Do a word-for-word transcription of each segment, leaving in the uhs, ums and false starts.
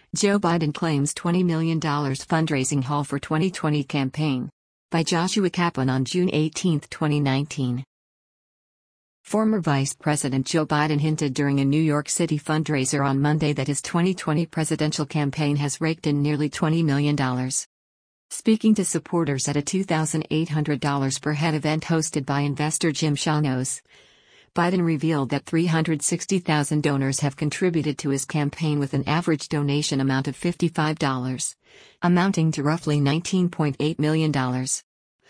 Joe Biden claims twenty million dollars fundraising haul for twenty twenty campaign. By Joshua Kaplan on June eighteenth, twenty nineteen. Former Vice President Joe Biden hinted during a New York City fundraiser on Monday that his twenty twenty presidential campaign has raked in nearly twenty million dollars. Speaking to supporters at a two thousand eight hundred dollars per head event hosted by investor Jim Chanos, Biden revealed that three hundred sixty thousand donors have contributed to his campaign with an average donation amount of fifty-five dollars, amounting to roughly nineteen point eight million dollars.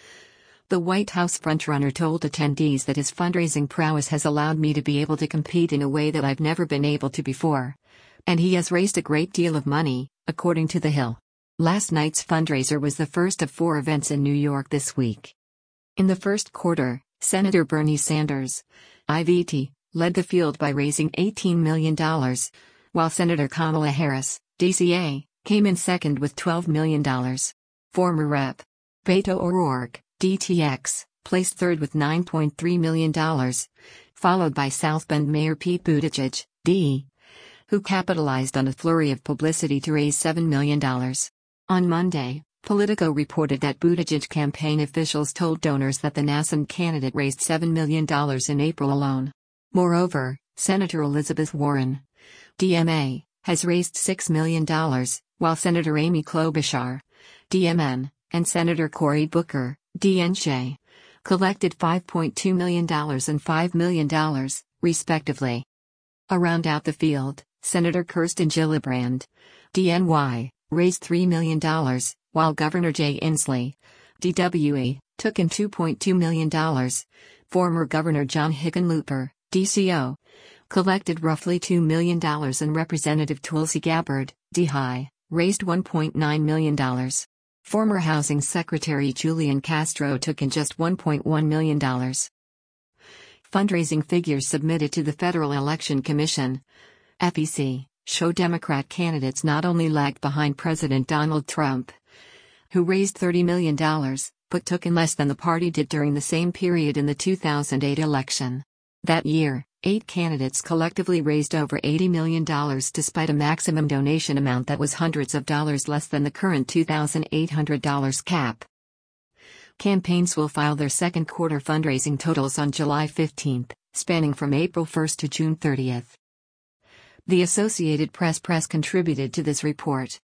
The White House frontrunner told attendees that his fundraising prowess has allowed me to be able to compete in a way that I've never been able to before. And he has raised a great deal of money, according to The Hill. Last night's fundraiser was the first of four events in New York this week. In the first quarter, Senator Bernie Sanders, I V T, led the field by raising eighteen million dollars, while Senator Kamala Harris, D C A, came in second with twelve million dollars. Former Representative Beto O'Rourke, D T X, placed third with nine point three million dollars, followed by South Bend Mayor Pete Buttigieg, D, who capitalized on a flurry of publicity to raise seven million dollars. On Monday, Politico reported that Buttigieg campaign officials told donors that the Nassen candidate raised seven million dollars in April alone. Moreover, Senator Elizabeth Warren, D M A, has raised six million dollars, while Senator Amy Klobuchar, D M N, and Senator Cory Booker, D N C, collected five point two million dollars and five million dollars, respectively. Around out the field, Senator Kirsten Gillibrand, D N Y, raised three million dollars, while Governor Jay Inslee, D W E, took in two point two million dollars. Former Governor John Hickenlooper, D C O, collected roughly two million dollars, and Representative Tulsi Gabbard, D H I, raised one point nine million dollars. Former Housing Secretary Julian Castro took in just one point one million dollars. Fundraising figures submitted to the Federal Election Commission, F E C, show Democrat candidates not only lagged behind President Donald Trump, who raised thirty million dollars, but took in less than the party did during the same period in the two thousand eight election. That year, eight candidates collectively raised over eighty million dollars despite a maximum donation amount that was hundreds of dollars less than the current two thousand eight hundred dollars cap. Campaigns will file their second quarter fundraising totals on July fifteenth, spanning from April first to June thirtieth. The Associated Press Press contributed to this report.